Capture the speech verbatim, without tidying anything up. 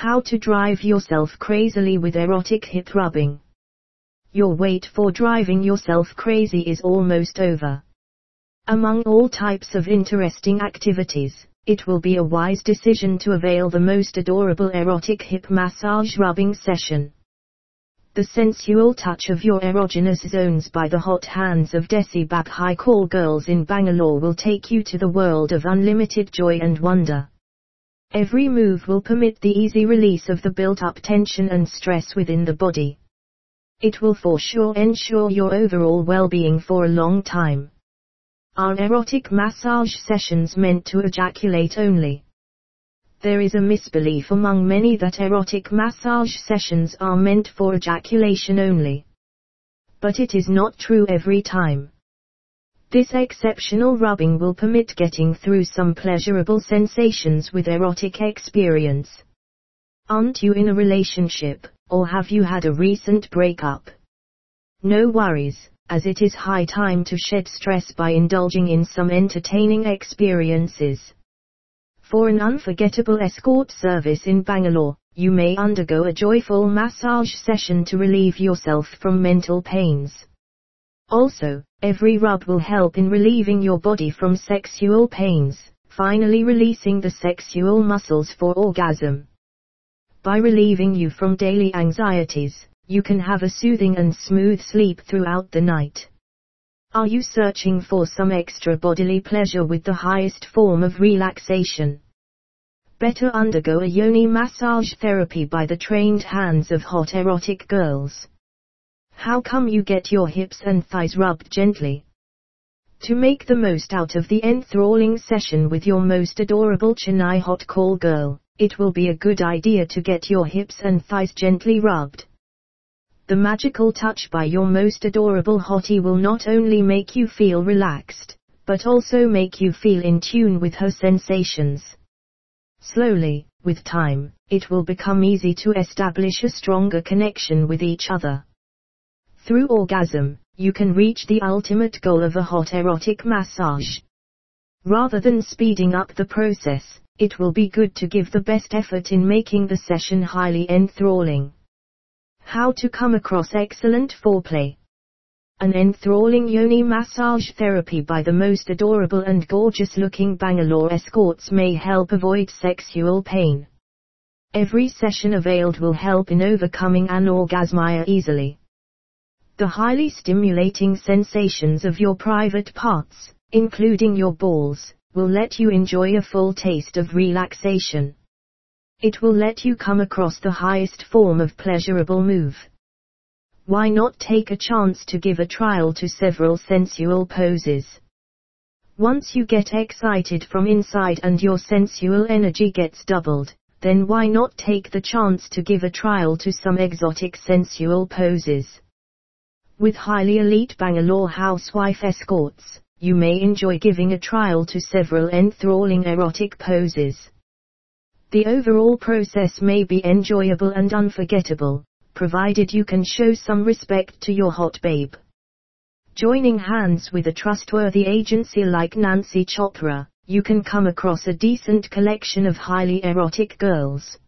How to drive yourself crazily with erotic hip rubbing. Your wait for driving yourself crazy is almost over. Among all types of interesting activities, it will be a wise decision to avail the most adorable erotic hip massage rubbing session. The sensual touch of your erogenous zones by the hot hands of Desi Babhai call girls in Bangalore will take you to the world of unlimited joy and wonder. Every move will permit the easy release of the built-up tension and stress within the body. It will for sure ensure your overall well-being for a long time. Are erotic massage sessions meant to ejaculate only? There is a misbelief among many that erotic massage sessions are meant for ejaculation only. But it is not true every time. This exceptional rubbing will permit getting through some pleasurable sensations with erotic experience. Aren't you in a relationship, or have you had a recent breakup? No worries, as it is high time to shed stress by indulging in some entertaining experiences. For an unforgettable escort service in Bangalore, you may undergo a joyful massage session to relieve yourself from mental pains. Also, every rub will help in relieving your body from sexual pains, finally releasing the sexual muscles for orgasm. By relieving you from daily anxieties, you can have a soothing and smooth sleep throughout the night. Are you searching for some extra bodily pleasure with the highest form of relaxation? Better undergo a yoni massage therapy by the trained hands of hot erotic girls. How come you get your hips and thighs rubbed gently? To make the most out of the enthralling session with your most adorable Chennai hot call girl, it will be a good idea to get your hips and thighs gently rubbed. The magical touch by your most adorable hottie will not only make you feel relaxed, but also make you feel in tune with her sensations. Slowly, with time, it will become easy to establish a stronger connection with each other. Through orgasm, you can reach the ultimate goal of a hot erotic massage. Rather than speeding up the process, it will be good to give the best effort in making the session highly enthralling. How to come across excellent foreplay. An enthralling yoni massage therapy by the most adorable and gorgeous-looking Bangalore escorts may help avoid sexual pain. Every session availed will help in overcoming anorgasmia easily. The highly stimulating sensations of your private parts, including your balls, will let you enjoy a full taste of relaxation. It will let you come across the highest form of pleasurable move. Why not take a chance to give a trial to several sensual poses? Once you get excited from inside and your sensual energy gets doubled, then why not take the chance to give a trial to some exotic sensual poses? With highly elite Bangalore housewife escorts, you may enjoy giving a trial to several enthralling erotic poses. The overall process may be enjoyable and unforgettable, provided you can show some respect to your hot babe. Joining hands with a trustworthy agency like Nancy Chopra, you can come across a decent collection of highly erotic girls.